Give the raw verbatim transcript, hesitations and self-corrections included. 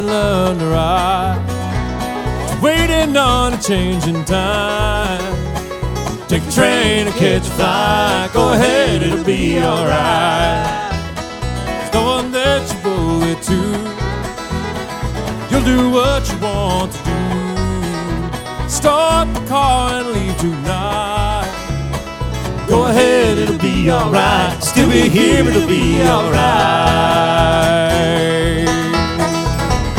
learn to ride. Waiting on a changing time. Take the train or catch a flight. Go ahead, it'll be alright. There's no one that you owe it to. You'll do what you want to do. Start the car and leave tonight. Go ahead, it'll be alright. Still be here, it'll be alright.